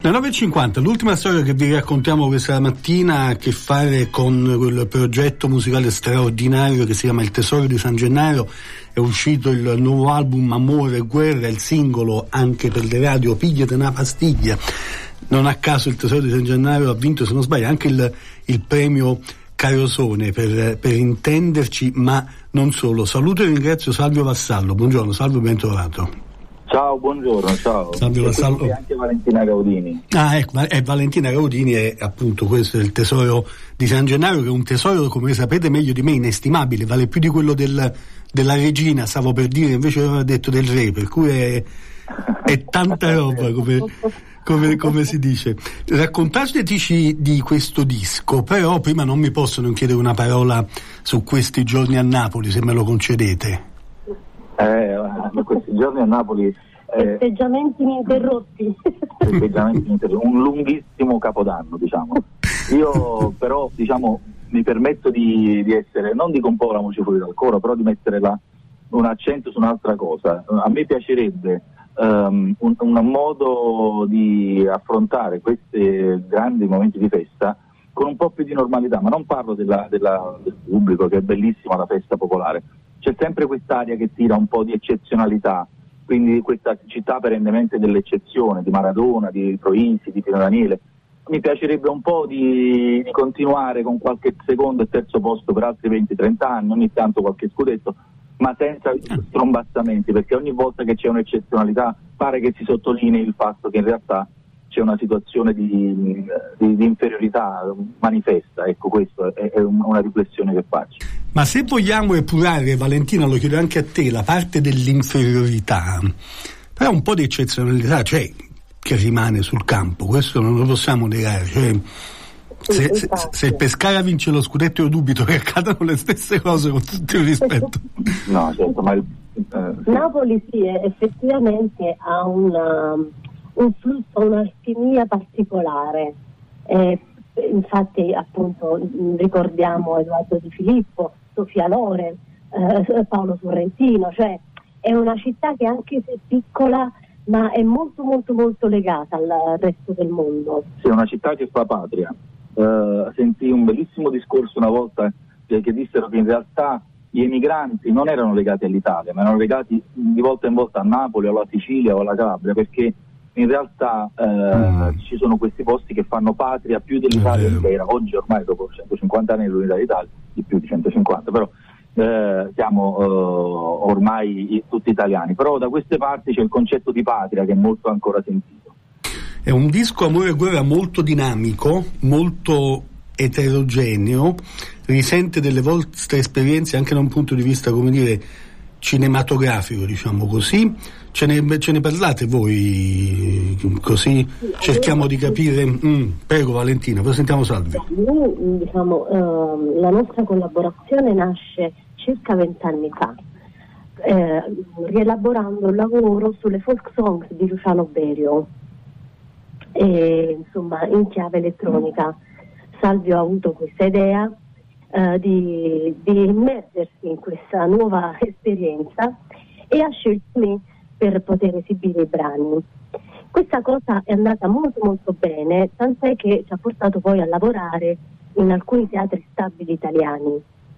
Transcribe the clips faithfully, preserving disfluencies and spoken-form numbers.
Le nove e cinquanta, l'ultima storia che vi raccontiamo questa mattina ha a che fare con quel progetto musicale straordinario che si chiama Il Tesoro di San Gennaro. È uscito il nuovo album Amore e Guerra, il singolo anche per le radio Pigliate una pastiglia. Non a caso il Tesoro di San Gennaro ha vinto, se non sbaglio, anche il, il premio Carosone per, per intenderci, ma non solo. Saluto e ringrazio Salvio Vassallo. Buongiorno Salvio, ben trovato. Ciao, buongiorno, ciao. Salve, e Salvo. Anche Valentina Gaudini. Ah, ecco, è Valentina Gaudini, è appunto questo è il Tesoro di San Gennaro, che è un tesoro, come sapete meglio di me, inestimabile, vale più di quello del, della regina, stavo per dire, invece aveva detto del re, per cui è, è tanta roba, come, come, come si dice. Raccontateci di questo disco, però prima non mi posso non chiedere una parola su questi giorni a Napoli, se me lo concedete. Eh, questi giorni a Napoli eh, festeggiamenti ininterrotti festeggiamenti ininterrotti un lunghissimo capodanno, diciamo. Io però diciamo mi permetto di, di essere, non dico un po' la voce fuori dal coro, però di mettere la, un accento su un'altra cosa. A me piacerebbe um, un, un modo di affrontare questi grandi momenti di festa con un po' più di normalità, ma non parlo della, della, del pubblico, che è bellissima la festa popolare. C'è sempre quest'aria che tira un po' di eccezionalità, quindi questa città perennemente dell'eccezione, di Maradona, di Troisi, di Pino Daniele. Mi piacerebbe un po' di, di continuare con qualche secondo e terzo posto per altri venti trenta anni, ogni tanto qualche scudetto, ma senza strombassamenti, perché ogni volta che c'è un'eccezionalità pare che si sottolinei il fatto che in realtà c'è una situazione di, di, di inferiorità manifesta. Ecco, questo è, è una riflessione che faccio. Ma se vogliamo epurare, Valentina, lo chiedo anche a te, la parte dell'inferiorità, però un po' di eccezionalità c'è, che rimane sul campo, questo non lo possiamo negare. Cioè, se, se, se il Pescara vince lo scudetto, io dubito che accadano le stesse cose, con tutto il rispetto. No, certo, ma il, eh, sì. Napoli sì, effettivamente ha una, un flusso, un'alchimia particolare. Eh, infatti appunto ricordiamo Edoardo Di Filippo, Sofia Loren, eh, Paolo Sorrentino, cioè è una città che anche se piccola ma è molto molto molto legata al resto del mondo. Sì, è una città che fa patria. Uh, sentì un bellissimo discorso una volta che, che dissero che in realtà gli emigranti non erano legati all'Italia, ma erano legati di volta in volta a Napoli, o alla Sicilia o alla Calabria, perché in realtà uh, mm. ci sono questi posti che fanno patria più dell'Italia intera. Oggi ormai dopo centocinquanta anni dell'unità d'Italia, di più di centocinquanta, però Uh, siamo uh, ormai tutti italiani, però da queste parti c'è il concetto di patria che è molto ancora sentito. È un disco Amore e Guerra molto dinamico, molto eterogeneo, risente delle vostre esperienze anche da un punto di vista, come dire, cinematografico, diciamo così. Ce ne, ce ne parlate voi, così cerchiamo di capire. Mm, prego Valentina, poi sentiamo Salvio. Noi, diciamo, uh, la nostra collaborazione nasce circa vent'anni fa, eh, rielaborando il lavoro sulle folk songs di Luciano Berio, e, insomma in chiave elettronica. Salvio ha avuto questa idea uh, di, di immergersi in questa nuova esperienza e ha scelto me per poter esibire i brani. Questa cosa è andata molto molto bene, tant'è che ci ha portato poi a lavorare in alcuni teatri stabili italiani.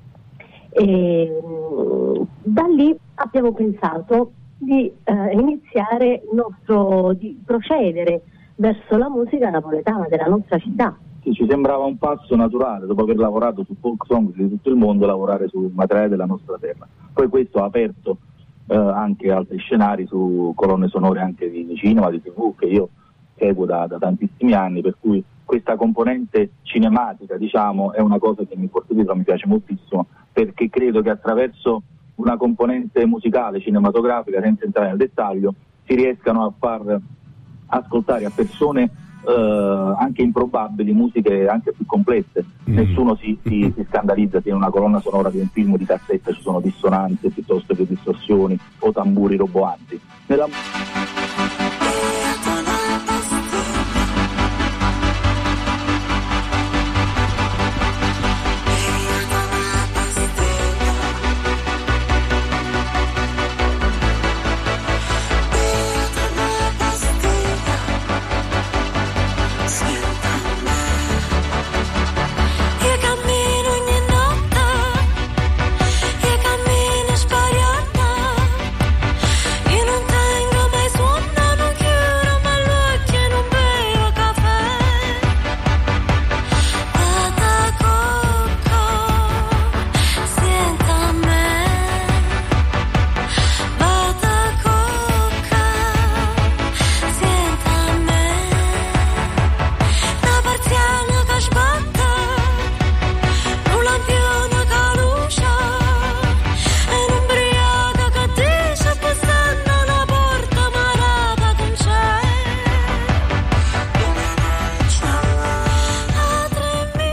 E, da lì abbiamo pensato di eh, iniziare il nostro, di procedere verso la musica napoletana della nostra città. Sì, ci sembrava un passo naturale, dopo aver lavorato su folk songs di tutto il mondo, lavorare sul materiale della nostra terra. Poi questo ha aperto Uh, anche altri scenari su colonne sonore anche di, di cinema, di tivù, che io seguo da, da tantissimi anni, per cui questa componente cinematica, diciamo, è una cosa che mi porto dietro, mi piace moltissimo, perché credo che attraverso una componente musicale, cinematografica, senza entrare nel dettaglio, si riescano a far ascoltare a persone Uh, anche improbabili, musiche anche più complesse. Mm. Nessuno si, si, si scandalizza se in una colonna sonora di un film di cassetta ci sono dissonanze piuttosto che distorsioni o tamburi roboanti. Nella...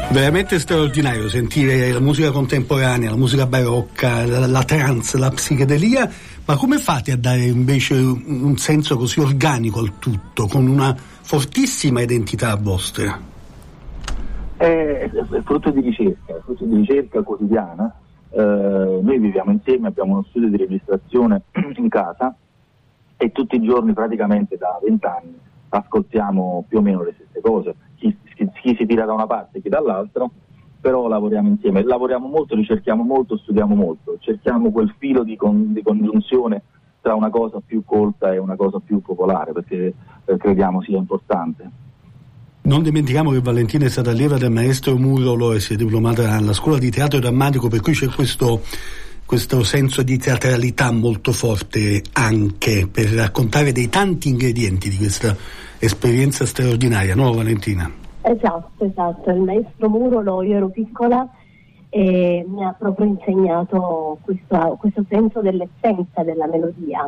Veramente straordinario sentire la musica contemporanea, la musica barocca, la, la trance, la psichedelia, ma come fate a dare invece un senso così organico al tutto, con una fortissima identità vostra? È, è frutto di ricerca, è frutto di ricerca quotidiana. Eh, noi viviamo insieme, abbiamo uno studio di registrazione in casa e tutti i giorni, praticamente da vent'anni, ascoltiamo più o meno le stesse cose. Chi, chi, chi si tira da una parte, chi dall'altra, però lavoriamo insieme, lavoriamo molto, ricerchiamo molto, studiamo molto, cerchiamo quel filo di, con, di congiunzione tra una cosa più colta e una cosa più popolare, perché eh, crediamo sia importante. Non dimentichiamo che Valentina è stata allieva del maestro Murolo e si è diplomata alla scuola di teatro drammatico, per cui c'è questo, questo senso di teatralità molto forte anche per raccontare dei tanti ingredienti di questa esperienza straordinaria, no Valentina? Esatto, esatto. Il maestro Murolo, io ero piccola e mi ha proprio insegnato questo, questo senso dell'essenza della melodia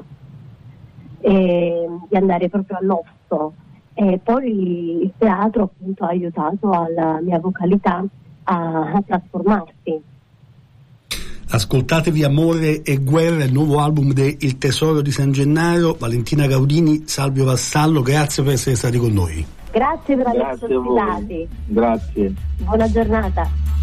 e di andare proprio all'osso. E poi il teatro appunto ha aiutato alla mia vocalità a, a trasformarsi. Ascoltatevi Amore e Guerra, il nuovo album de Il Tesoro di San Gennaro. Valentina Gaudini, Salvio Vassallo, grazie per essere stati con noi. Grazie per averci ospitati. Grazie. Buona giornata.